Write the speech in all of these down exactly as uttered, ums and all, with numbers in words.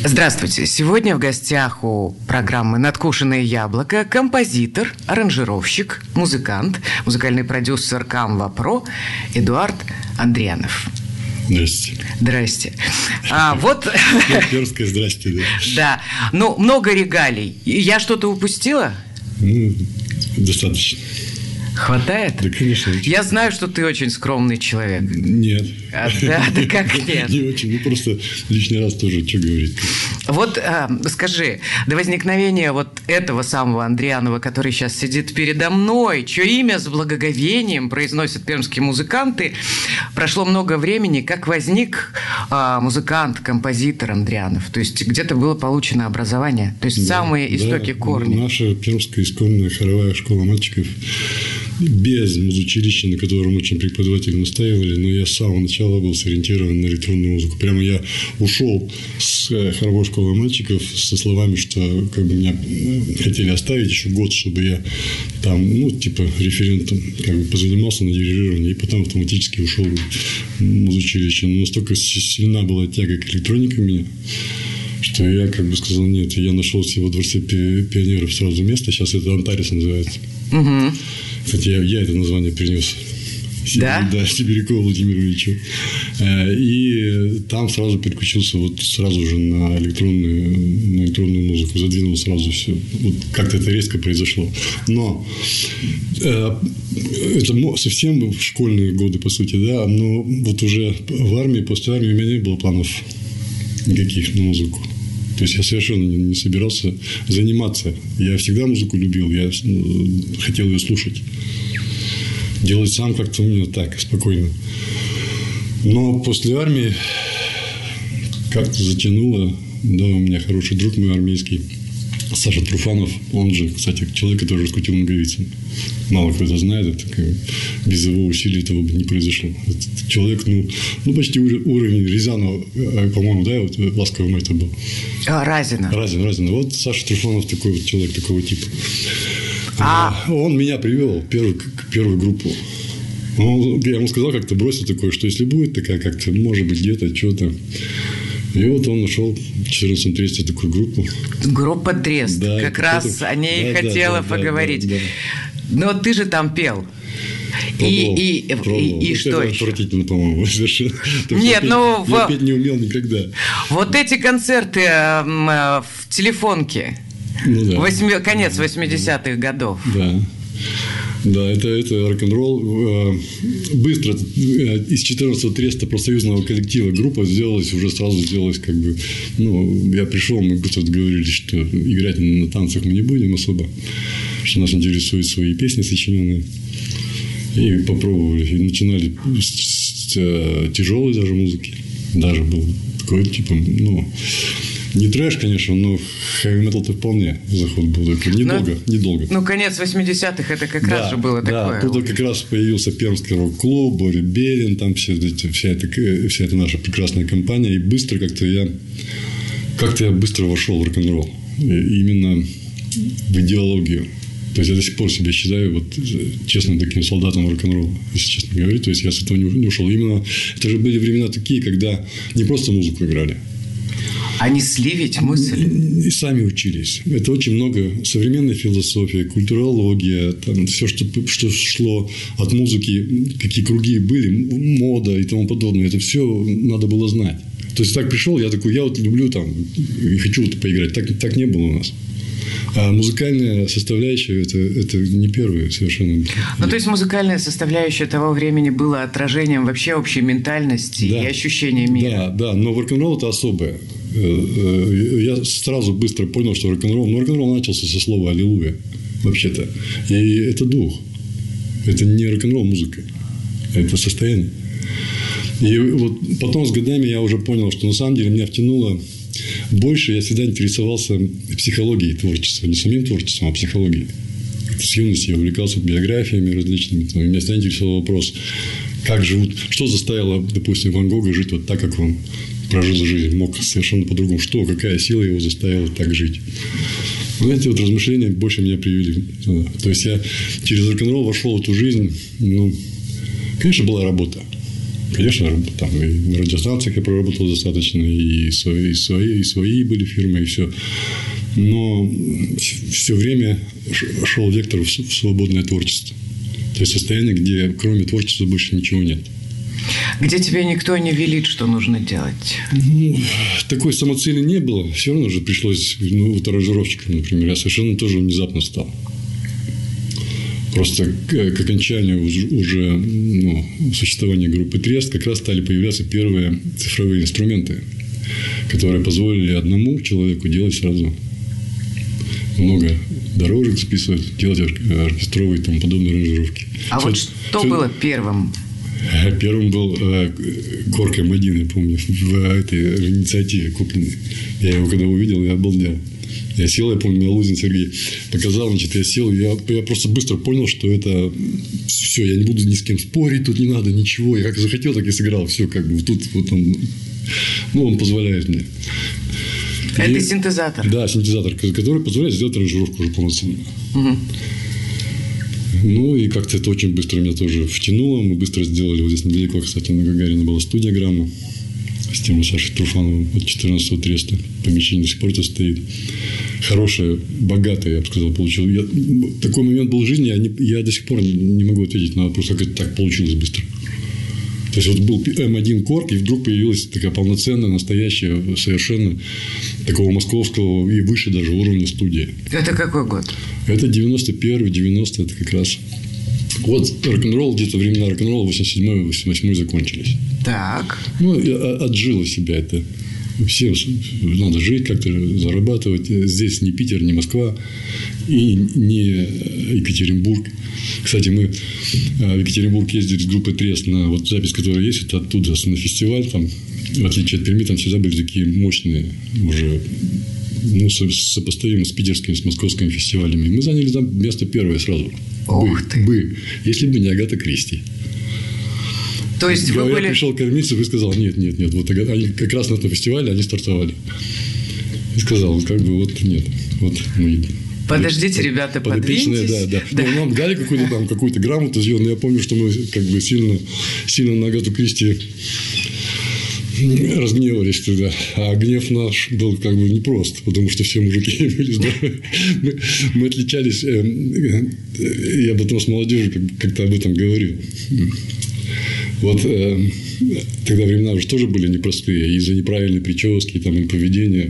Здравствуйте. Сегодня в гостях у программы «Надкушенное яблоко» композитор, аранжировщик, музыкант, музыкальный продюсер Canva Pro Эдуард Андрианов. Здрасте. Здрасте. А, вот... Перское здрасте. Да. Да. Ну, много регалий. Я что-то упустила? Ну, достаточно. Хватает? Да, конечно. Я знаю, что ты очень скромный человек. Нет. А, да, да как нет? Не очень. Ну, просто лишний раз тоже, что говорить. Вот а, скажи, до возникновения вот этого самого Андрианова, который сейчас сидит передо мной, чье имя с благоговением произносят пермские музыканты, прошло много времени, как возник а, музыкант, композитор Андрианов? То есть где-то было получено образование? То есть да, самые истоки, да, корни? Наша пермская исконная хоровая школа мальчиков, без музучилища, на котором очень преподаватели настаивали, но я с самого начала был сориентирован на электронную музыку. Прямо я ушел с хоровой школы мальчиков со словами, что как бы меня хотели оставить еще год, чтобы я там, ну, типа, референтом как бы позанимался на дирижировании, и потом автоматически ушел в музучилище. Но настолько сильна была тяга к электронике у меня, что я как бы сказал нет. Я нашел себе во Дворце пионеров сразу место, сейчас это Антарес называется. Угу. Кстати, я, я это название принес. Да? Да, Сибирякову Владимиру Ильичу. И там сразу переключился вот сразу же на электронную, на электронную музыку. Задвинул сразу все. Вот как-то это резко произошло. Но это совсем в школьные годы, по сути, да. Но вот уже в армии, после армии у меня не было планов никаких на музыку. То есть, я совершенно не собирался заниматься. Я всегда музыку любил, я хотел ее слушать. Делать сам как-то у меня так, спокойно. Но после армии как-то затянуло. Да, у меня хороший друг мой армейский, Саша Труфанов. Он же, кстати, человек, который раскрутил Наговицын. Мало кто это знает. Это как, без его усилий этого бы не произошло. Этот человек, ну, ну почти уровень Рязанова, по-моему, да, вот «Ласковый май» это был. А, Разина. Разин, Разин. Вот Саша Труфанов такой вот человек, такого типа. А... Он меня привел в первую, к первую группу. Он, я ему сказал, как-то бросил такое, что если будет такая как-то, может быть, где-то, что-то. И вот он нашел в четырнадцатом тресте такую группу. Группа «Трест». Да, как раз это... о ней да, хотела да, поговорить. Да, да, да. Но ты же там пел. Пробовал, и и, пробовал. и, и что еще? Отвратительно, по-моему, совершенно. Нет, петь, ну... Я в... петь не умел никогда. Вот эти концерты э, э, в телефонке. Ну, да. Восьми... Конец восьмидесятых годов. Да. Да, это, это рок-н-ролл. Быстро из четырнадцатого треста профсоюзного коллектива группа сделалась, уже сразу сделалась как бы... Ну, я пришел, мы быстро договорились, что играть на танцах мы не будем особо, что нас интересуют свои песни сочиненные. И попробовали. И начинали с, с тяжелой даже музыки. Даже был такой, типа, ну... Не трэш, конечно, но хэви-метал-то вполне заход был. Недолго, ну, недолго. Ну, конец восьмидесятых это как да, раз же было да, такое. Да, тут как раз появился Пермский рок-клуб, Боря Берин, там все, вся, эта, вся эта наша прекрасная компания. И быстро как-то я, как-то я быстро вошел в рок-н-ролл. Именно в идеологию. То есть, я до сих пор себя считаю, вот, честно, таким солдатом рок-н-ролла, если честно говорить. То есть, я с этого не ушел. Именно это же были времена такие, когда не просто музыку играли. А несли ведь мысль. И сами учились. Это очень много современной философии, культурология, там, все, что, что шло от музыки, какие круги были, мода и тому подобное. Это все надо было знать. То есть, так пришел, я такой, я вот люблю там и хочу вот поиграть. Так, так не было у нас. А музыкальная составляющая это, это не первая совершенно. Ну, то есть, музыкальная составляющая того времени была отражением вообще общей ментальности да. и ощущения мира. Да, да, но рок-н-ролл это особое. Я сразу быстро понял, что рок-н-ролл... Ну, рок-н-ролл начался со слова «аллилуйя», вообще-то. И это дух. Это не рок-н-ролл музыка. Это состояние. И вот потом с годами я уже понял, что на самом деле меня втянуло больше. Я всегда интересовался психологией творчества. Не самим творчеством, а психологией. С юности я увлекался биографиями различными. Меня всегда интересовал вопрос, как живут... Что заставило, допустим, Ван Гога жить вот так, как он прожил жизнь, мог совершенно по-другому. Что, какая сила его заставила так жить? Вот эти вот размышления больше меня привели. То есть, я через рок-н-ролл вошел в эту жизнь. Ну, конечно, была работа. Конечно, там и на радиостанциях я проработал достаточно, и свои, и свои, и свои были фирмы, и все. Но все время шел вектор в свободное творчество. То есть состояние, где кроме творчества больше ничего нет. Где тебе никто не велит, что нужно делать? Ну, такой самоцели не было. Все равно же пришлось, ну, вот аранжировщиком, например, я совершенно тоже внезапно стал. Просто к, к окончанию уже, уже ну, существования группы Трест как раз стали появляться первые цифровые инструменты, которые позволили одному человеку делать сразу много дорожек записывать, делать оркестровые и тому подобные аранжировки. А все, вот что все... было первым? Первым был э, Корк эм один, я помню, в этой в инициативе купленной. Я его когда увидел, я обалдел. Я сел, я помню, Лузин Сергей показал, значит, я сел, и я, я просто быстро понял, что это все, я не буду ни с кем спорить, тут не надо ничего. Я как захотел, так и сыграл. Все, как бы тут вот он, ну, он позволяет мне. Это и, синтезатор. Да, синтезатор, который позволяет сделать аранжировку уже полноценно. Угу. Ну, и как-то это очень быстро меня тоже втянуло. Мы быстро сделали вот здесь недалеко, кстати, на Гагарина была студия «Грамма» с тем же Сашей Труфановым от четырнадцатого Треста. Помещение до сих пор стоит. Хорошее, богатое, я бы сказал, получил. Я, такой момент был в жизни, я, не, я до сих пор не могу ответить на вопрос, как это так получилось быстро. То есть, вот был эм один Корк, и вдруг появилась такая полноценная, настоящая, совершенно такого московского и выше даже уровня студия. Это какой год? Это девяносто первый, девяностый, это как раз. Вот рок-н-ролл, где-то времена рок-н-ролла восемьдесят седьмой, восемьдесят восьмой закончились. Так. Ну, отжило себя это. Всем надо жить, как-то зарабатывать. Здесь не Питер, не Москва и не Екатеринбург. Кстати, мы в Екатеринбург ездили с группой Трест на вот запись, которая есть, это оттуда на фестиваль. Там, в отличие от Перми, там всегда были такие мощные уже, ну, сопоставимы с питерскими, с московскими фестивалями. Мы заняли там место первое сразу. Ох бы, ты. бы. Если бы не Агата Кристи. То есть вы я были... пришел к Кормильцев и сказал, нет, нет, нет. Вот они как раз на этом фестивале они стартовали. И сказал, как бы вот нет. Вот мы... Подождите, ребята, подвиньтесь. Да, да. да. Ну, нам дали какую-то там какую-то грамоту, но я помню, что мы как бы сильно, сильно на Агату Кристи разгневались тогда. А гнев наш был как бы непрост, потому что все мужики были здоровы. Мы, мы отличались. Я потом с молодежью как-то об этом говорил. Вот э, тогда времена уже тоже были непростые. Из-за неправильной прически там, и поведения.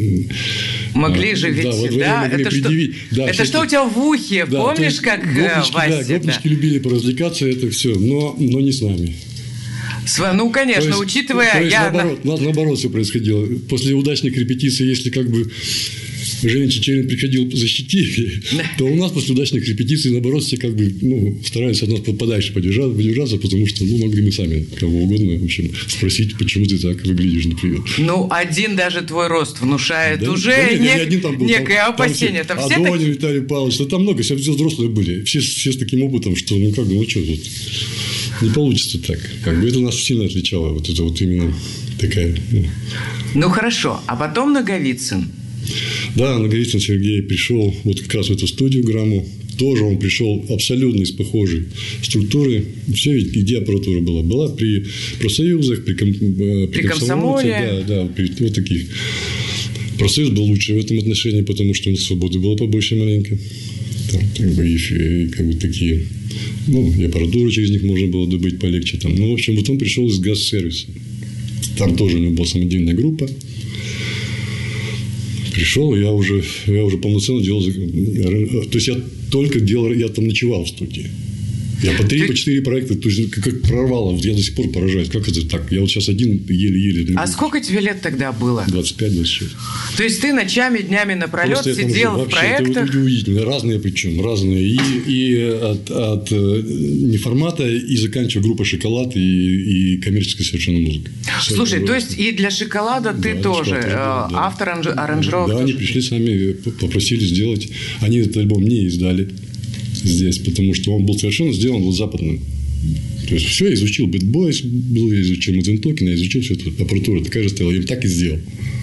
Могли а, же ведь, да? Вот да? могли Это, предъявить. что, Да, это всякие... что у тебя в ухе? Да, помнишь, как гопнички, Вася? Да, гопнички да. любили поразвлекаться, это все. Но, но не с нами. С, ну, конечно, то есть, учитывая... То есть, я... наоборот, наоборот все происходило. После удачных репетиций, если как бы Женя Чечерин приходил защитить, то у нас после удачных репетиций, наоборот, все как бы, ну, старались от нас подальше подержаться, подержаться, потому что, ну, могли мы сами кого угодно, в общем, спросить, почему ты так выглядишь, например. Ну, один даже твой рост внушает да, уже да, не, не один там был, некое там, опасение. Там все, все Адоня, таки... Виталий Павлович, да, там много, все, все взрослые были. Все, все с таким опытом, что, ну, как бы, ну, что тут? Не получится так. Как бы это нас сильно отличало. Вот это вот именно такая... Ну, ну хорошо. А потом Наговицын. Да, Наговицын Сергей пришел вот как раз в эту студию «Грамму». Тоже он пришел абсолютно из похожей структуры. Все ведь где аппаратура была? Была при профсоюзах, при, ком, при, при комсомоле. Да, да, при вот таких. Профсоюз был лучше в этом отношении, потому что у них свободы было побольше маленько. Там, как бы, и, и как бы такие... Ну, и аппаратуру через них можно было добыть полегче. Там. Ну, в общем, вот он пришел из газ-сервиса. Там тоже у него была самодельная группа. Пришел, я уже, я уже полноценно делал... То есть, я только делал... Я там ночевал в студии. Я по три, по четыре проекта, то есть, как, как прорвало. Я до сих пор поражаюсь. Как это так? Я вот сейчас один еле-еле... А сколько тебе лет тогда было? двадцать пять - двадцать шесть. То есть, ты ночами, днями напролет просто сидел в проектах? Это вот удивительно. Разные причем. Разные. И, и от, от неформата, и заканчивая группой «Шоколад», и, и коммерческой совершенно музыкой. Слушай, Все, то есть, и для «Шоколада» ты да, тоже шоколад, да, да. автор аранжировок? Да, тоже. Они пришли сами, попросили сделать. Они этот альбом не издали здесь, потому что он был совершенно сделан вот западным. То есть, все, я изучил Bad Boys, был, я изучил Мадзентокина, я изучил всю эту аппаратуру, такая же стояла, я им так и сделал.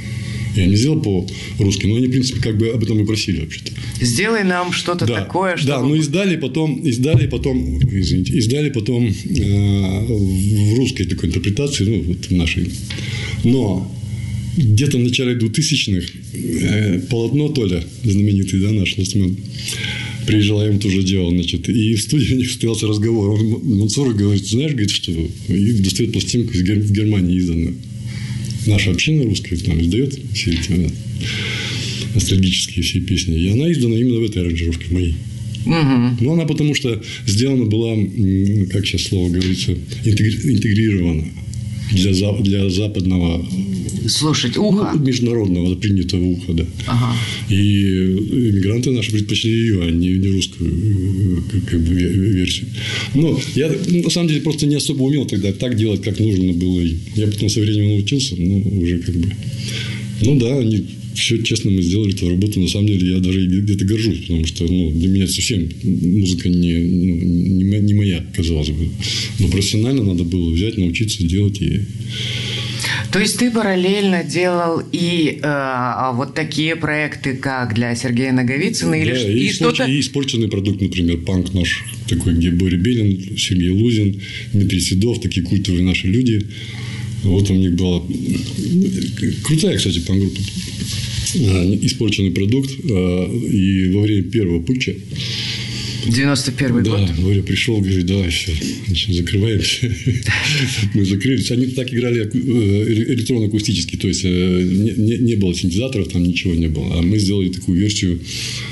Я не сделал по-русски, но они, в принципе, как бы об этом и просили вообще-то. Сделай нам что-то да. такое, чтобы... Да, но издали потом, издали потом, извините, издали потом э, в русской такой интерпретации, ну, вот в нашей. Но где-то в начале двухтысячных э, полотно Толя, знаменитый, да, наш ластмен, приезжал, я ему тоже делал, значит, и в студии у них состоялся разговор. Он, Мансур говорит, знаешь, говорит, что... И достает пластинку из Гер... Германии изданную. Наша община русская там издает все эти да, ностальгические все песни. И она издана именно в этой аранжировке, в моей. Угу. Но она потому что сделана была, как сейчас слово говорится, интегрирована для, для западного... Слушать ухо. Ну, международного, принятого уха, да. Ага. И иммигранты наши предпочли ее, а не, не русскую как бы, версию. Но я, на самом деле, просто не особо умел тогда так делать, как нужно было. Я потом со временем научился, но уже как бы... Ну да, они... Все честно мы сделали эту работу. На самом деле, я даже где-то горжусь, потому что ну, для меня совсем музыка не, не, не моя, казалось бы. Но профессионально надо было взять, научиться делать и... То есть ты параллельно делал и э, вот такие проекты, как для Сергея Наговицына, или да, и, и что-то... И испорченный продукт, например, панк наш, такой, где Боря Белин, Сергей Лузин, Дмитрий Седов, такие культовые наши люди. Вот у них была крутая, кстати, панк-группа. Испорченный продукт. И во время первого путча девяносто первый да, год. Да, Боря пришел, говорит, давай, все, значит, закрываемся. Мы закрылись. Они так играли электронно-акустически, то есть не, не, не было синтезаторов, там ничего не было. А мы сделали такую версию,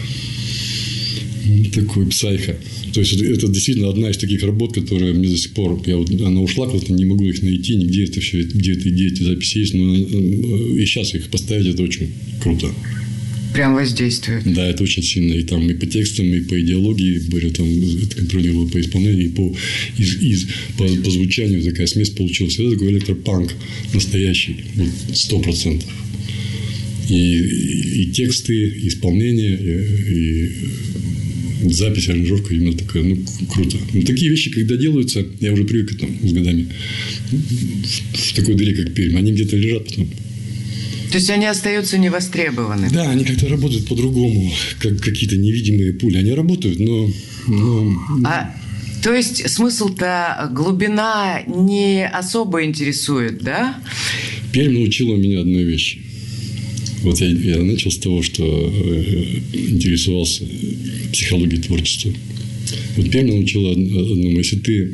такой псайха. То есть это действительно одна из таких работ, которые мне до сих пор, я вот, она ушла куда-то, не могу их найти, нигде это все, где это, где эти записи есть, но и сейчас их поставить, это очень круто. Прям воздействует. Да, это очень сильно. И там и по текстам, и по идеологии, Боря там это контролировал по исполнению, и по, из, из, по, по звучанию такая смесь получилась. Это такой электропанк настоящий, сто процентов. И, и, и тексты, и исполнение, и, и запись, аранжировка именно такая, ну, круто. Но такие вещи, когда делаются, я уже привык к этому с годами, в, в такой дыре, как Пермь, они где-то лежат потом. То есть они остаются невостребованы. Да, они как-то работают по-другому, как какие-то невидимые пули. Они работают, но... но... А, то есть смысл-то, глубина не особо интересует, да? Пермь научила меня одной вещи. Вот я, я начал с того, что интересовался психологией творчества. Вот Пермь научила одному, если ты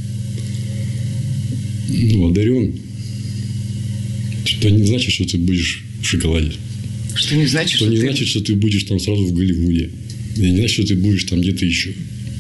ну, одарен, что не значит, что ты будешь в шоколаде. Что не значит, что, что не ты... значит, что ты будешь там сразу в Голливуде. И не значит, что ты будешь там где-то еще.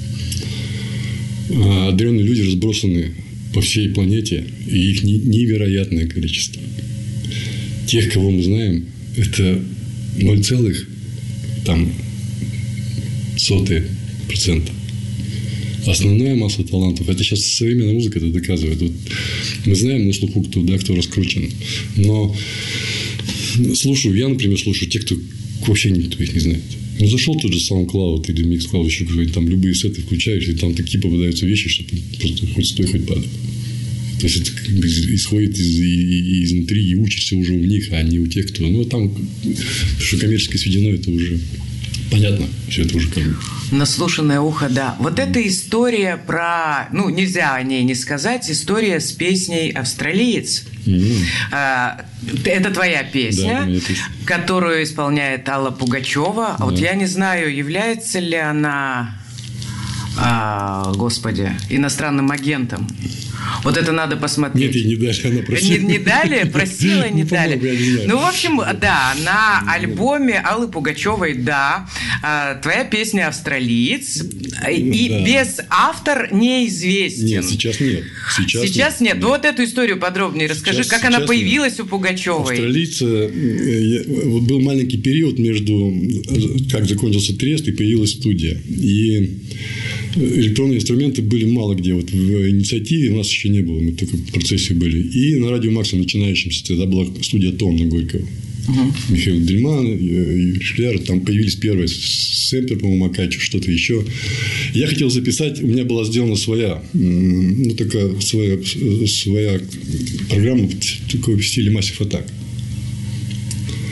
А одаренные люди разбросаны по всей планете, и их невероятное количество. Тех, кого мы знаем, это ноль целых там сотые процента. Основная масса талантов, это сейчас современная музыка это доказывает. Вот мы знаем на слуху, кто, да, кто раскручен. Но слушаю, я, например, слушаю тех, кто вообще никто их не знает. Ну, зашел тот же SoundCloud или MixCloud, еще какой-то, там любые сеты включаешь, и там такие попадаются вещи, что просто хоть стой, хоть падай. То есть это как бы исходит из, из, изнутри и учишься уже у них, а не у тех, кто... Ну, там, что коммерческое сведено, это уже понятно. Все это уже как бы... Наслушанное ухо, да. Вот эта история про... Ну, нельзя о ней не сказать. История с песней «Австралиец». Mm-hmm. Это твоя песня, да, которую исполняет Алла Пугачева. Да. Вот я не знаю, является ли она... А, господи, иностранным агентом. Вот это надо посмотреть. Нет, ей не дали, она просила. Не, не дали? Просила, не дали. Ну, в общем, да, на альбоме Аллы Пугачевой, да, твоя песня «Австралиец», и да. без автор неизвестен. Нет, сейчас нет. Сейчас, сейчас нет. нет. Ну, вот эту историю подробнее расскажи, сейчас, как она появилась нет. у Пугачевой. «Австралиец», вот был маленький период между, как закончился трест, и появилась студия. И электронные инструменты были мало где. Вот в инициативе у нас еще не было. Мы только в процессе были. И на радио Максим начинающемся тогда была студия «Тон» на Горького. Uh-huh. Михаил Дельман, Юрий Шкляр. Там появились первые сэмплер, по-моему, Акачу, что-то еще. Я хотел записать. У меня была сделана своя, ну, такая своя, своя программа такой в стиле Massive Attack.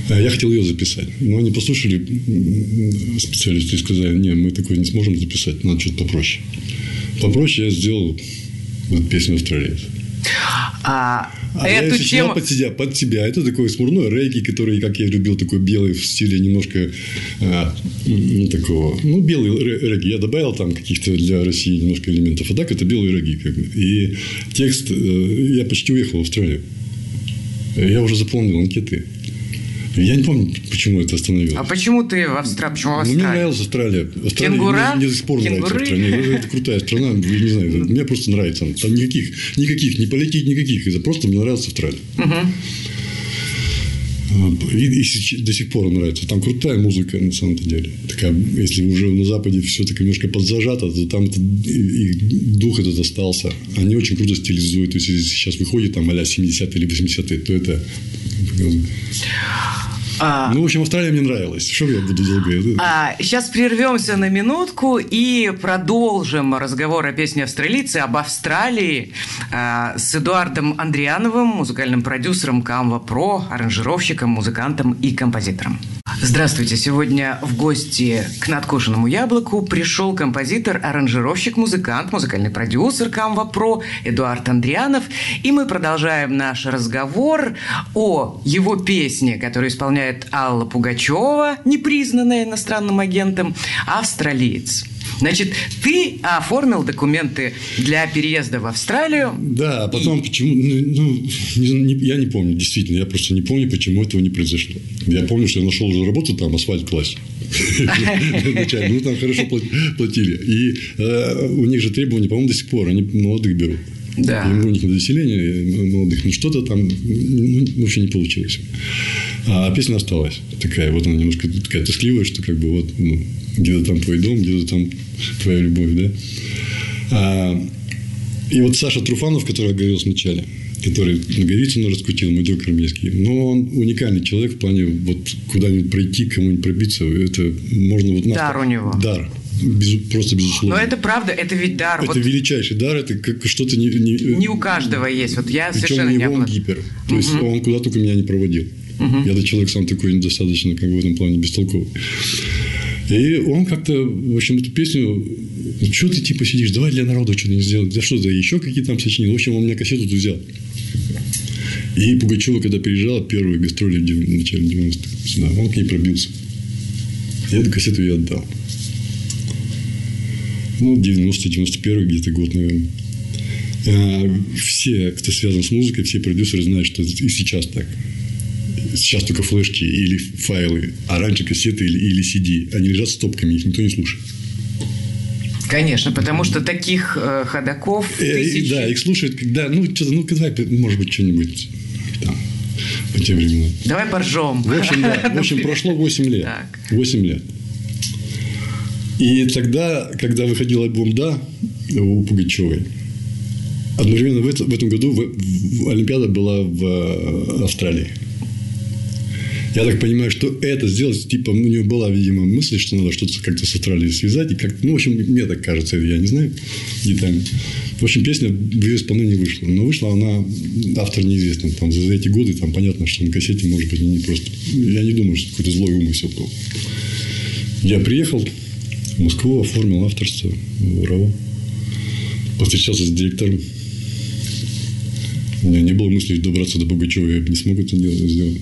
Я хотел ее записать. Но они послушали специалисты и сказали, не, мы такое не сможем записать, надо что-то попроще. Попроще я сделал вот песню «Австралиец». А, а эту я тему... под себя, под себя. Это такой смурной регги, который, как я любил, такой белый в стиле немножко а, ну, такого... Ну, белый регги. Я добавил там каких-то для России немножко элементов. А так это белый регги. Как бы. И текст... Я почти уехал в Австралию. Я уже заполнил анкеты. Я не помню, почему это остановилось. А почему ты в Австралии? Почему в Австралии? Мне нравилась Австралия. Австралия Кенгура? мне до сих пор Кенгуры? нравится Австралия. Это крутая страна. Я не знаю, мне просто нравится. Там никаких, никаких, не политик, никаких. Это просто мне нравится Австралия. Угу. И, и до сих пор нравится. Там крутая музыка, на самом деле. Такая, если уже на Западе все так немножко подзажато, то там это, и дух этот остался. Они очень круто стилизуют. То есть, если сейчас выходит там а-ля семидесятые или восьмидесятые, то это... А, ну, в общем, Австралия мне нравилась. Что я буду долго? А, сейчас прервемся на минутку и продолжим разговор о песне «Австралийцы», об Австралии а, с Эдуардом Андриановым, музыкальным продюсером Canva Pro, аранжировщиком, музыкантом и композитором. Здравствуйте. Сегодня в гости к надкушенному яблоку пришел композитор, аранжировщик, музыкант, музыкальный продюсер Canva Pro Эдуард Андрианов. И мы продолжаем наш разговор о его песне, которую исполняет Алла Пугачева, непризнанная иностранным агентом, «Австралиец». Значит, ты оформил документы для переезда в Австралию. Да, а потом и... почему... Ну, не, не, я не помню, действительно. Я просто не помню, почему этого не произошло. Я помню, что я нашел уже работу там, асфальт класть. Ну, там хорошо платили. И у них же требования, по-моему, до сих пор. Они молодых берут. Да. У них на заселение молодых. Ну, что-то там вообще не получилось. А песня осталась такая. Вот она немножко такая тоскливая, что как бы вот... Где-то там твой дом, где-то там твоя любовь, да. А, и вот Саша Труфанов, который я говорил вначале, который Наговицына раскрутил, мой друг армейский, но он уникальный человек в плане вот куда-нибудь пройти, кому-нибудь пробиться, это можно вот... Дар у него. Дар. Без, просто безусловно. Но это правда, это ведь дар. Это вот величайший дар, это как что-то... Не, не, не у каждого есть. Вот я причем совершенно у не него он обладаю. гипер. То есть, угу. Он куда только меня не проводил. Угу. Я-то человек сам такой достаточно, как бы в этом плане, бестолковый. И он как-то, в общем, эту песню, что ты типа сидишь, давай для народа что-то не сделать, да что то еще какие-то там сочинил. В общем, он у меня кассету тут взял. И Пугачева, когда приезжала, первые гастроли в начале девяностых, да, он к ней пробился. Я эту кассету ей отдал. Ну, девяностый девяносто первый где-то год, наверное. Все, кто связан с музыкой, все продюсеры знают, что и сейчас так. Сейчас только флешки или файлы, а раньше кассеты или, или си ди. Они лежат стопками, их никто не слушает. Конечно, потому что таких э, ходаков тысячи... Да, их слушают, когда... Ну, что-то, ну, давай, может быть, что-нибудь там по тем временам. Давай поржем. В общем, да, в общем, прошло восемь лет. Так. восемь лет. И тогда, когда выходил альбом «Да» у Пугачевой, одновременно в, это, в этом году в, в, Олимпиада была в Австралии. Я так понимаю, что это сделать, типа, у нее была, видимо, мысль, что надо что-то как-то с Австралией связать. И как, ну, в общем, мне так кажется, я не знаю детально. В общем, песня в ее исполнении вышла. Но вышла она, автор неизвестный. Там, за эти годы, там, понятно, что на кассете, может быть, не просто... Я не думаю, что какой-то злой умысел был. Я приехал в Москву, оформил авторство в РАО. Повстречался с директором. У меня не было мысли добраться до Пугачева. Я не смог это сделать.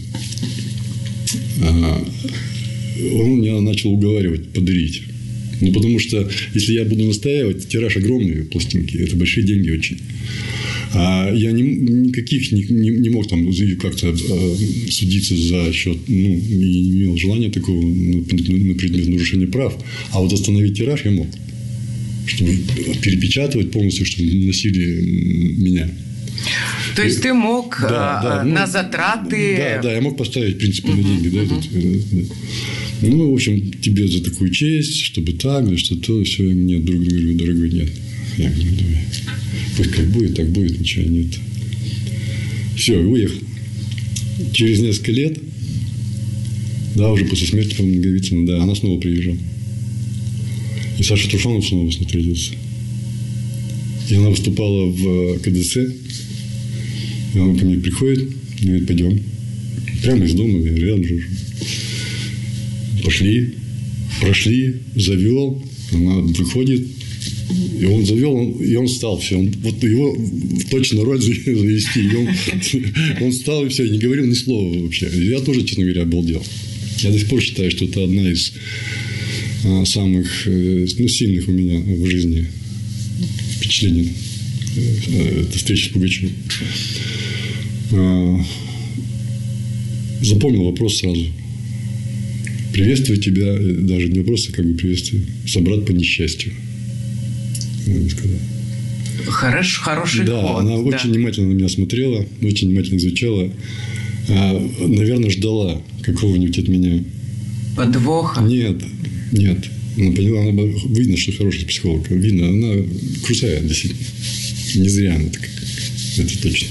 Он меня начал уговаривать подарить. Ну, потому что, если я буду настаивать, тираж огромный, пластинки, это большие деньги очень. А я не, никаких не, не, не мог там как-то а, судиться за счет, ну, и не имел желания такого на, на предмет нарушения прав. А вот остановить тираж я мог. Чтобы перепечатывать полностью, чтобы носили меня. То есть, ты мог да, а, да, ну, на затраты... Да, да, я мог поставить, в принципе, на деньги. Да, uh-huh. да. Ну, в общем, тебе за такую честь, чтобы так, да, что то, все. Нет, друг говорю, дорогой, нет. Я говорю, давай. Пусть как будет, так будет, ничего нет. Все, уехал. Через несколько лет, да, уже после смерти, по-моему, Наговицына, да, она снова приезжала. И Саша Труфанов снова с ней встретился. И она выступала в ка дэ цэ. И он ко мне приходит, говорит, пойдем. Прямо из дома, рядом же. Пошли, прошли, завел, она выходит, и он завел, он, и он встал, все, он, вот его точно роль завести, и он, он встал, и все, не говорил ни слова вообще. Я тоже, честно говоря, обалдел. Я до сих пор считаю, что это одна из а, самых ну, сильных у меня в жизни впечатлений. Это встреча с Пугачевым. А, запомнил вопрос сразу. Приветствую тебя, даже не вопрос, а как бы приветствую, собрат по несчастью. Хорош, хороший да, ход. Она да. очень внимательно на меня смотрела, очень внимательно изучала. А, наверное, ждала какого-нибудь от меня подвоха. Нет, нет. Она поняла, она, видно, что хороший психолог. Видно, она крутая, действительно. Не зря она такая. Это точно.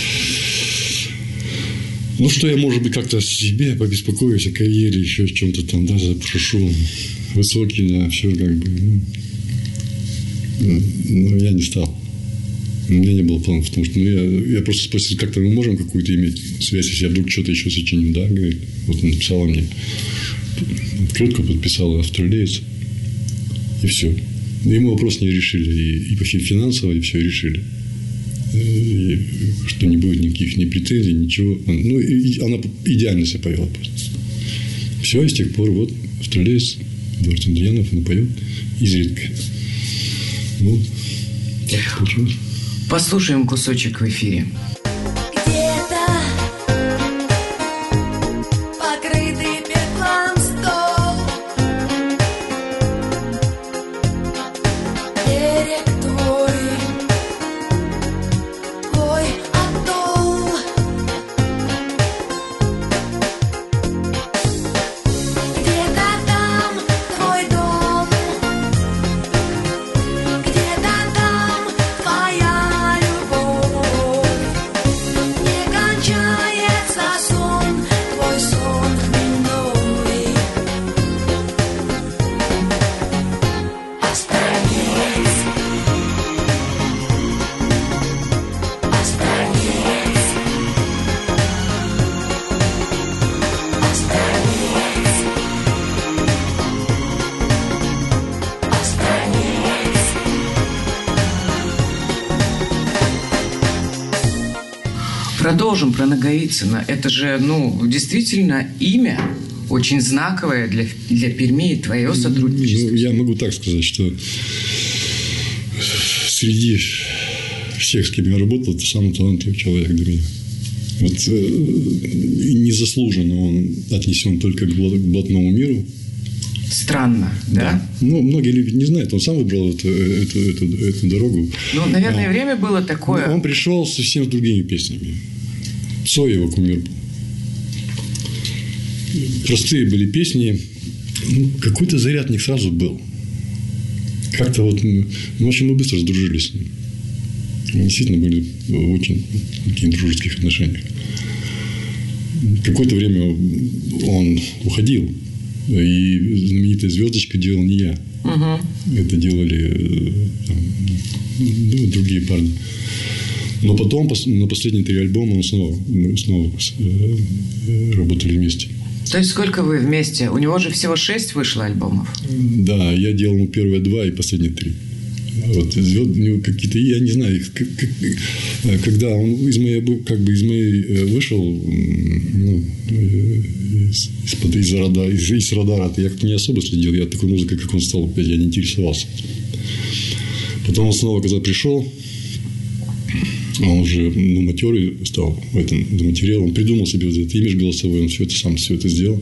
Ну, что я, может быть, как-то о себе побеспокоюсь, о карьере, еще о чем-то там, да, запрошу. Высокий, да, все как бы. Но я не стал. У меня не было планов, потому что ну, я, я просто спросил, как-то мы можем какую-то иметь связь, если я вдруг что-то еще сочиню, да, говорит. Вот она написала мне. Открытку подписала австралиец. И все. И мы вопрос не решили. И, и вообще финансово, и все решили. И, что не будет никаких ни претензий, ничего. Ну, и, и она идеально себя повела просто. Все, и с тех пор вот австралиец Эдуард Андрианов, он поет изредка. Вот. Так получилось. Послушаем кусочек в эфире. Продолжим про Наговицына. Это же, ну, действительно имя очень знаковое для, для Перми и твое сотрудничество. Ну, я могу так сказать, что среди всех, с кем я работал, это самый талантливый человек для меня. Вот, и незаслуженно он отнесен только к блатному миру. Странно, да? Да. Ну, многие люди не знают. Он сам выбрал эту, эту, эту, эту дорогу. Ну, наверное, а, время было такое. Он пришел совсем с другими песнями. Цой его кумир был. Простые были песни. Ну, какой-то заряд в них сразу был. Как-то вот... Ну, в общем, мы быстро сдружились с ним. Мы действительно были в очень таких дружеских отношениях. Какое-то время он уходил. И знаменитая звездочка делал не я. Угу. Это делали там, ну, другие парни. Но потом, на последние три альбома, он снова, мы снова работали вместе. То есть, сколько вы вместе? У него же всего шесть вышло альбомов. Да, я делал ему первые два и последние три. Вот, звезд, у него какие-то, я не знаю, как, как, когда он из моей, как бы из моей вышел, ну, из, из-под, из, радара, из, из радара, я как-то не особо следил, я такой музыкой, как он стал, я не интересовался. Потом он снова, когда пришел, он уже ну, матерый стал в этом материал, он придумал себе вот этот имидж голосовой, он все это сам все это сделал.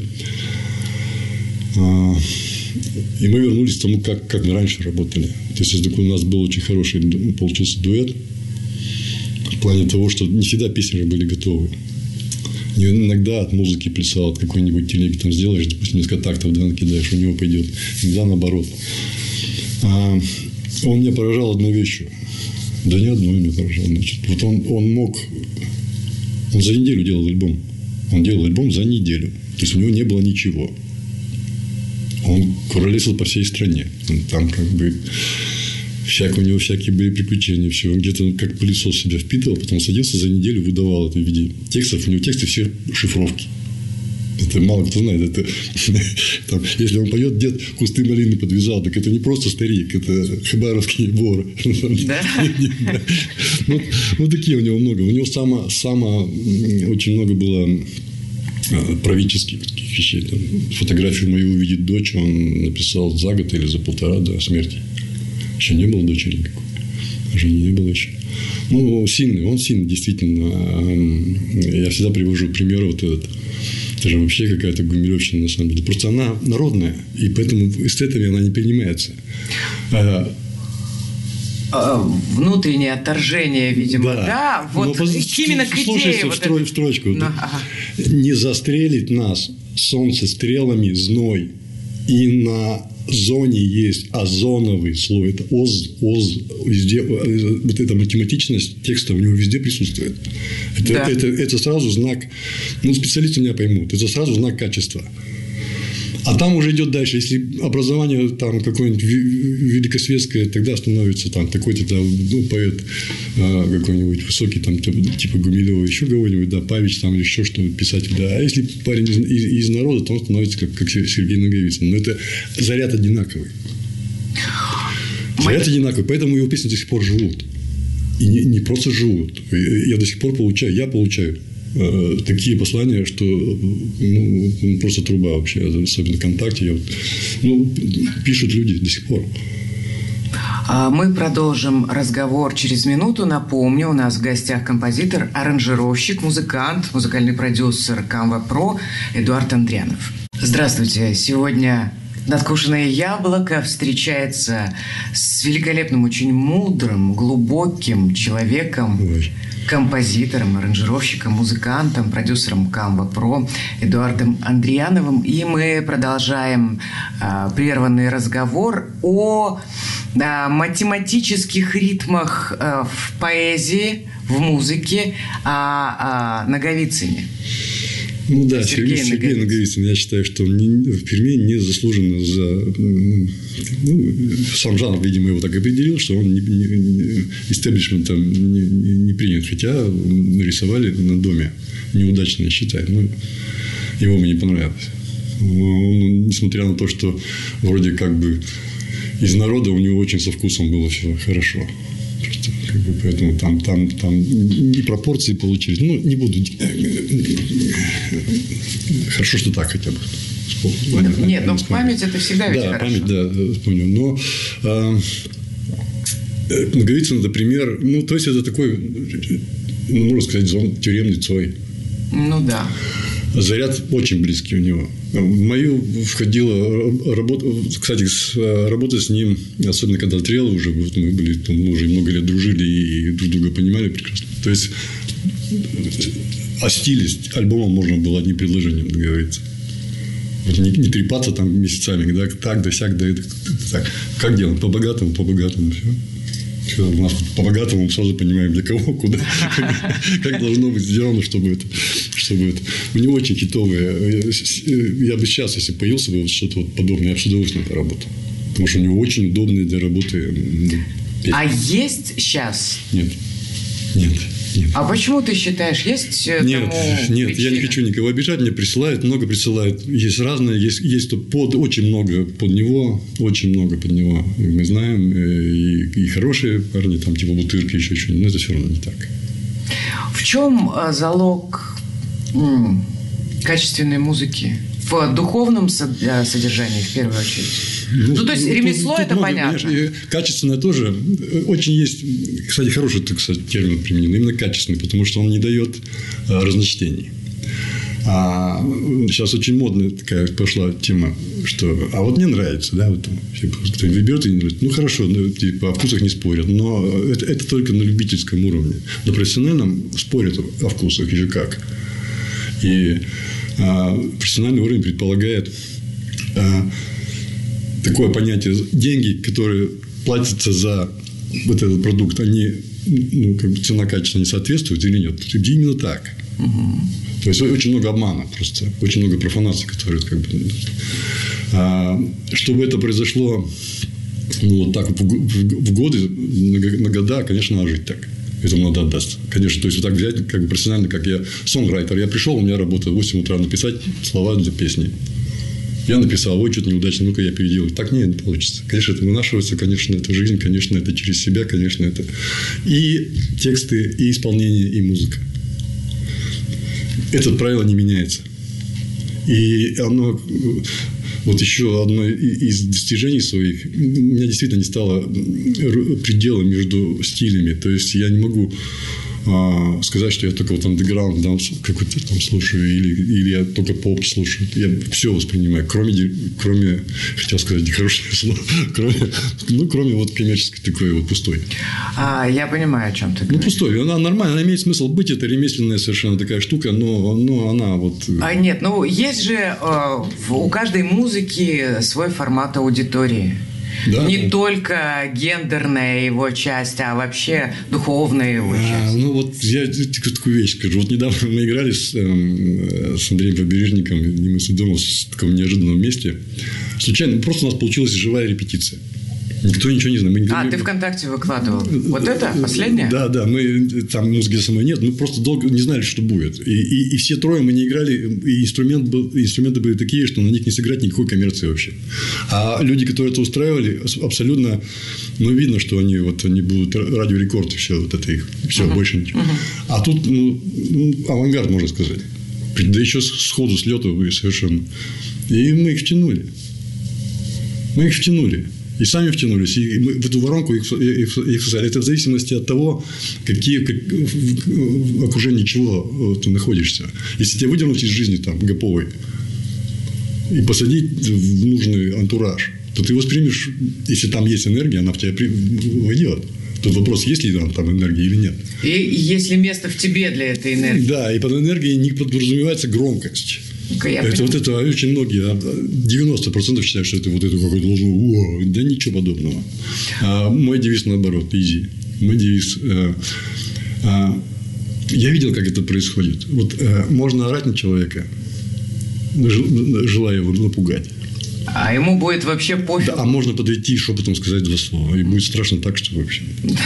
И мы вернулись к тому, как, как мы раньше работали. То есть, у нас был очень хороший, получился дуэт. В плане того, что не всегда песни же были готовы. Иногда от музыки плясал, от какой-нибудь телеги там сделаешь, допустим, несколько тактов, да, накидаешь, у него пойдет. Иногда наоборот. А он меня поражал одной вещью. Да не одной меня поражал. Значит. Вот он, он мог... Он за неделю делал альбом. Он делал альбом за неделю. То есть, у него не было ничего. Он куролесил по всей стране. Там как бы всяк, у него всякие были приключения. Все. Он где-то как пылесос себя впитывал, потом садился за неделю, выдавал это в виде текстов. У него тексты все шифровки. Это мало кто знает. Это, там, если он поет «Дед кусты малины подвязал», так это не просто старик, это хабаровский вор. Да? Ну, ну, такие у него много. У него само, само очень много было правительских вещей. Там, фотографию мою увидит дочь, он написал за год или за полтора до смерти. Еще не было дочери никакой. Жени не было еще. Ну, сильный, он сильный, действительно. Я всегда привожу пример вот этот. Это же вообще какая-то гумилевщина, на самом деле. Просто она народная, и поэтому эстетами она не принимается. Внутреннее отторжение, видимо, да, да? Вот но, именно к идее. Вот в, стро, это... в строчку. Ну, да. ага. Не застрелит нас солнце стрелами зной, и на зоне есть озоновый слой. Это оз, оз, везде, вот эта математичность текста у него везде присутствует. Это, да. это, это сразу знак, ну, специалисты меня поймут, это сразу знак качества. А там уже идет дальше. Если образование там какое-нибудь великосветское, тогда становится там такой-то там, ну, поэт а, какой-нибудь высокий, там, типа Гумилева, еще кого-нибудь, да, Павич там или еще что-то, писатель, да. А если парень из, из, из народа, то он становится как, как Сергей Наговицын. Но это заряд одинаковый. Заряд одинаковый, поэтому его песни до сих пор живут. И не, не просто живут. Я до сих пор получаю, я получаю такие послания, что ну, просто труба вообще, особенно ВКонтакте. Я, ну, пишут люди до сих пор. Мы продолжим разговор через минуту. Напомню, у нас в гостях композитор, аранжировщик, музыкант, музыкальный продюсер Canva Pro Эдуард Андрианов. Здравствуйте. Сегодня «Надкушенное яблоко» встречается с великолепным, очень мудрым, глубоким человеком, Ой. композитором, аранжировщиком, музыкантом, продюсером Canva Pro Эдуардом Андриановым. И мы продолжаем а, прерванный разговор о а, математических ритмах а, в поэзии, в музыке, о, о Наговицыне. Ну да, Сергей, Сергей, Сергей Наговицын, я считаю, что он не, в Перми не заслуженно за... Ну, сам жанр, видимо, его так определил, что он не, не, не, истеблишментом не, не, не принят. Хотя нарисовали на доме. Неудачно, я считаю. Но его мне не понравилось. Он, несмотря на то, что вроде как бы из народа у него очень со вкусом было все хорошо. Просто, как бы, поэтому там, там, там и пропорции получились. Ну, не буду... Хорошо, что так хотя бы. Нет, Нет но память это всегда ведь да, хорошо. Память, да, вспомнил. Но э, Наговицын, это пример... Ну, то есть, это такой, ну, можно сказать, зон, тюремный Цой. Ну, да. Заряд очень близкий у него. В мою входила работа... Кстати, работа с ним, особенно когда Трелла уже, мы были, там, мы уже много лет дружили и друг друга понимали прекрасно. То есть, о стиле альбома можно было одним предложением договориться. Вот не, не трепаться там месяцами, да, так, да, сяк, да, это, так. Как делаем? По-богатому, по-богатому, все. Все, у нас по-богатому мы сразу понимаем, для кого, куда, как должно быть сделано, чтобы это, чтобы это. У него очень хитовые. Я бы сейчас, если появился бы вот что-то вот подобное, я бы с удовольствием поработал. Потому что у него очень удобные для работы песни. А есть сейчас? Нет. Нет. Нет. А почему ты считаешь, есть Нет, нет, причина? Я не хочу никого обижать, мне присылают, много присылают. Есть разные, есть, есть под, очень много под него, очень много под него. И мы знаем, и, и хорошие парни, там типа Бутырки, еще что-нибудь, но это все равно не так. В чем залог м, качественной музыки? В духовном содержании, в первую очередь? Ну, ну то есть, ремесло, тут, это тут понятно. Конечно, качественное тоже. Очень есть, кстати, хороший, так сказать, термин применен. Именно качественный, потому что он не дает а, разночтений. А сейчас очень модная такая пошла тема, что а вот мне нравится, да, вот кто-нибудь берет и не нравится. Ну, хорошо, ну, типа, о вкусах не спорят, но это, это только на любительском уровне. На профессиональном спорят о вкусах еще как. И а, профессиональный уровень предполагает а, такое понятие: деньги, которые платятся за вот этот продукт, они, ну, как бы цена-качество не соответствуют или нет? Именно так. Угу. То есть очень много обмана просто, очень много профанации, которые как бы, а, чтобы это произошло, ну, вот так в, в, в годы, на, на года, конечно, надо жить так. Этому надо отдаться. Конечно, то есть, вот так взять, как бы профессионально, как я сонграйтер. Я пришел, у меня работа в восемь утра написать слова для песни. Я написал, ой, что-то неудачно, ну-ка я переделаю. Так нет, не получится. Конечно, это вынашивается, конечно, это жизнь, конечно, это через себя, конечно, это и тексты, и исполнение, и музыка. Это правило не меняется. И оно... Вот еще одно из достижений своих. У меня действительно не стало предела между стилями. То есть, я не могу а, сказать, что я только вот андеграунд какой-то там слушаю, или, или я только поп слушаю. Я все воспринимаю, кроме, кроме хотел сказать нехорошее слово, кроме, ну, кроме вот коммерческой такой вот пустой. А, я понимаю, о чем ты говоришь. Ну, пустой. Она нормально, она имеет смысл быть. Это ремесленная совершенно такая штука, но, но она вот... А нет, ну, есть же э, у каждой музыки свой формат аудитории. Да, не да. только гендерная его часть, а вообще духовная его часть. А, ну, вот я такую вещь скажу. Вот недавно мы играли с, э, с Андреем Побережником, и мы с дома в таком неожиданном месте. Случайно, просто у нас получилась живая репетиция. Никто ничего не знает. Мы а, не... ты ВКонтакте выкладывал. Вот это последнее? Да, да. Мы, там музыки самой нет. Мы просто долго не знали, что будет. И, и, и все трое мы не играли. И инструмент был, инструменты были такие, что на них не сыграть никакой коммерции вообще. А люди, которые это устраивали, абсолютно... Ну, видно, что они, вот, они будут радиорекорд, и все. Вот это их. Все, uh-huh. больше ничего. Uh-huh. А тут ну, ну, авангард, можно сказать. Да еще сходу, с лету вы совершенно. И мы их втянули. Мы их втянули. И сами втянулись, и мы в эту воронку их, их, их создали. Это в зависимости от того, какие, как, в окружении чего ты находишься. Если тебя выдернуть из жизни там, гоповой и посадить в нужный антураж, то ты воспримешь, если там есть энергия, она в тебя войдет. Тут вопрос, есть ли там, там энергия или нет. И есть ли место в тебе для этой энергии? Да, и под энергией не подразумевается громкость. Это, вот это очень многие, девяносто процентов считают, что это вот это какое-то должно... О, да ничего подобного. А мой девиз наоборот, easy. Мой девиз... А, а, я видел, как это происходит. Вот а, можно орать на человека, желая его напугать. А ему будет вообще пофиг. Да, а можно подойти и шепотом сказать два слова. И будет страшно так, что вообще.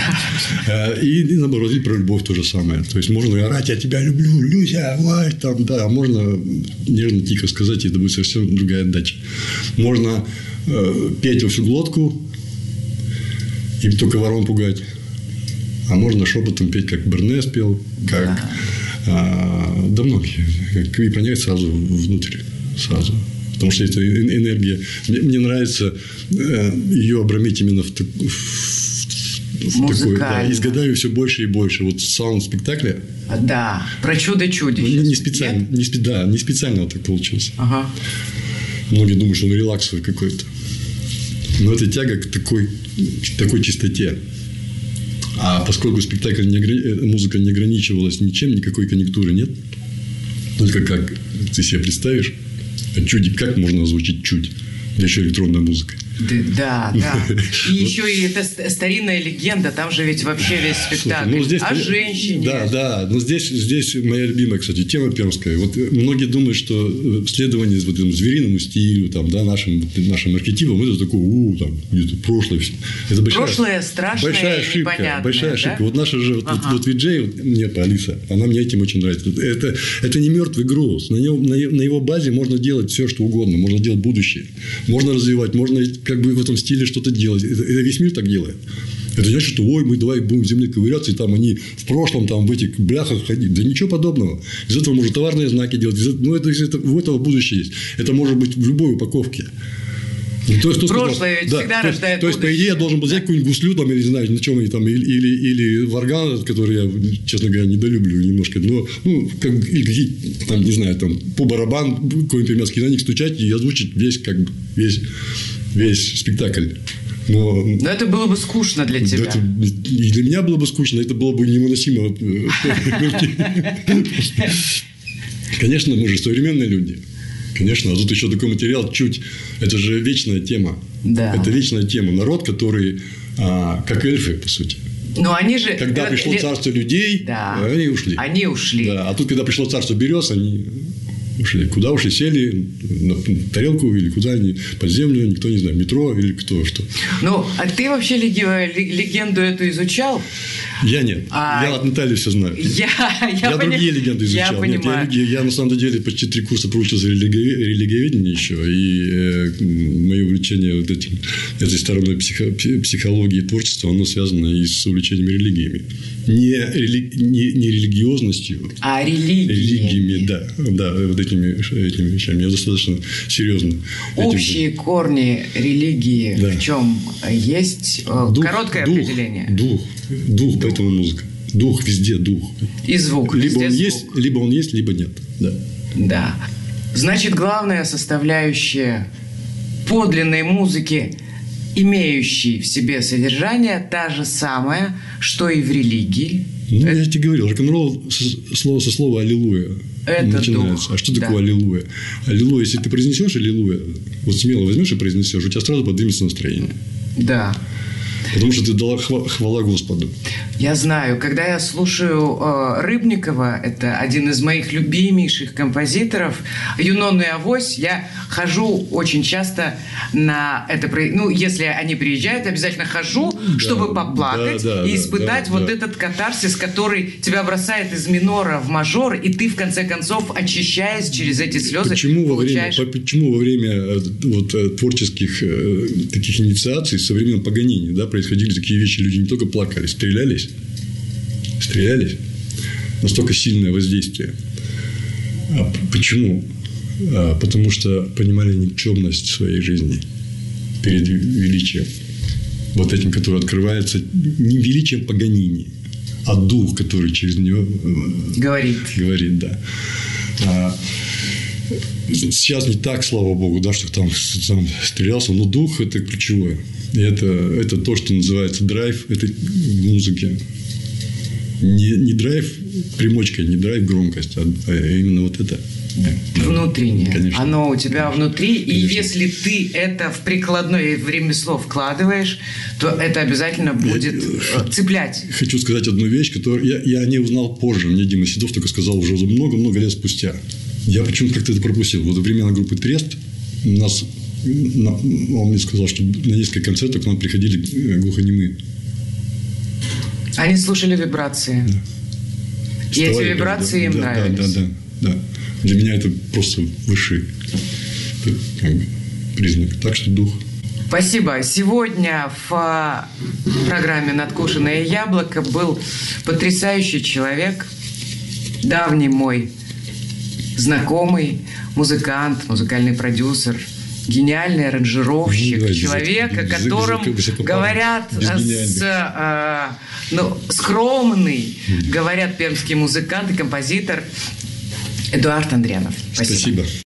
И, и наоборот, и про любовь то же самое. То есть, можно орать, я тебя люблю, Люся, ой, там, да. А можно нежно, тихо сказать, и это будет совсем другая отдача. Можно э, петь во всю глотку и только ворон пугать. А можно шепотом петь, как Бернес пел, как... Да, а, да многие. И понять сразу внутрь. Сразу. Потому что это энергия. Мне, мне нравится э, ее обрамить именно в, в, в такой. Да, и с годами все больше и больше. Вот саунд спектакля. Да, про чудо-чудище. Ну, не специально, не, да, не специально вот так получилось. Ага. Многие думают, что он релаксовый какой-то. Но это тяга к такой, к такой чистоте. А поскольку спектакль не ограни... музыка не ограничивалась ничем, никакой конъюнктуры нет. Только как ты себе представишь. Чуди, как можно озвучить чуть? Да еще электронная музыка. Да, да. И еще и это старинная легенда. Там же ведь вообще весь спектакль. Слушай, ну, здесь, о женщине. Да, да. Но здесь, здесь моя любимая, кстати, тема пермская. Вот многие думают, что следование вот этому звериному стилю, там, да, нашим, нашим архетипам, это такое, у, там, где-то прошлое. Это большая, прошлое страшное, большая ошибка. Большая ошибка. Да? Вот наша же, вот, ага. вот Виджей, вот, нет, Алиса, она мне этим очень нравится. Это, это не мертвый груз. На, нем, на, на его базе можно делать все, что угодно. Можно делать будущее. Можно развивать, можно как бы в этом стиле что-то делать. Это, это весь мир так делает. Это значит, что ой, мы давай будем в земле ковыряться, и там они в прошлом там в этих бляхах ходить. Да ничего подобного. Из этого можно товарные знаки делать. Из этого, ну, это, это, у этого будущее есть. Это может быть в любой упаковке. То есть, прошлое ведь да, всегда то, рождает То есть, по идее, я должен был взять какую-нибудь гуслю, там, или не знаю, на чем они там, или, или, или варган, который я, честно говоря, недолюблю немножко. Но, ну, как, или там, не знаю, там, по барабан, какой-нибудь пермяцкий на них стучать и озвучить весь, как бы, весь, весь спектакль. Но, Но это было бы скучно для тебя. Это, и для меня было бы скучно, это было бы невыносимо. Конечно, мы же современные люди. Конечно, а тут еще такой материал чуть. Это же вечная тема. Да. Это вечная тема. Народ, который а, как эльфы, по сути. Но они же... Когда пришло царство людей, да. они ушли. Они ушли. Да. А тут, когда пришло царство берез, они... Ушли. Куда ушли? Сели на тарелку или куда они? Под землю, никто не знает. Метро или кто что. Ну, а ты вообще легенду эту изучал? Я нет. А... Я от Натальи все знаю. Я, я, я пони... другие легенды изучал. Я нет, понимаю. Я, я на самом деле почти три курса проучился религи... религиоведению еще. И э, мое увлечение вот этим, этой стороной психо... психологии и творчества, оно связано и с увлечением религиями. Не, рели... не, не религиозностью, а религиями. Религиями, да. Да, вот этими, этими вещами. Я достаточно серьезно. Общие этим... корни религии да. в чем есть? Дух, короткое дух, определение. Дух. Дух, поэтому музыка. Дух везде, дух. И звук. Либо он звук. есть, либо он есть, либо нет. Да. Да. Значит, главная составляющая подлинной музыки, имеющей в себе содержание, та же самая, что и в религии. Ну, это... я тебе говорил, рок-н-ролл слово со слова «аллилуйя» это начинается. дух. А что да. такое аллилуйя? Аллилуйя, если ты произнесешь аллилуйя, вот смело возьмешь и произнесешь, у тебя сразу поднимется настроение. Да. Потому что ты дала хвала Господу. Я знаю, когда я слушаю э, Рыбникова, это один из моих любимейших композиторов, «Юнона и Авось», я хожу очень часто на это, ну, если они приезжают, обязательно хожу, да, чтобы поплакать да, да, и испытать да, вот да. этот катарсис, который тебя бросает из минора в мажор, и ты, в конце концов, очищаясь через эти слезы, почему получаешь... Во время, почему во время вот, творческих таких инициаций со времен Паганини, да, происходили такие вещи, люди не только плакали, стрелялись, стрелялись, настолько сильное воздействие. А почему? А потому что понимали никчемность своей жизни перед величием, вот этим, который открывается не величием Паганини, а дух, который через него говорит, говорит, да. А сейчас не так, слава богу, да, что там, там стрелялся, но дух – это ключевое. И это, это то, что называется драйв этой музыки. Не, не драйв примочка, не драйв громкость, а, а именно вот это. Внутреннее. Конечно. Оно у тебя внутри. Конечно. И если ты это в прикладное в ремесло вкладываешь, то это обязательно будет я, цеплять. Хочу сказать одну вещь, которую я, я не узнал позже. Мне Дима Седов только сказал уже много-много лет спустя. Я почему-то как-то это пропустил. Вот во времена группы Трест у нас, он мне сказал, что на несколько концертов к нам приходили глухонемые. Они слушали вибрации. Да. И Вставали, эти вибрации да, им да, нравились. Да, да, да, да. Для меня это просто высший как бы, признак. Так что дух. Спасибо. Сегодня в программе «Надкушенное яблоко» был потрясающий человек, давний мой знакомый, музыкант, музыкальный продюсер, гениальный аранжировщик, ну, да, человек, о котором говорят с, э, ну, скромный, говорят пермский музыкант и композитор Эдуард Андрианов. Спасибо. Спасибо.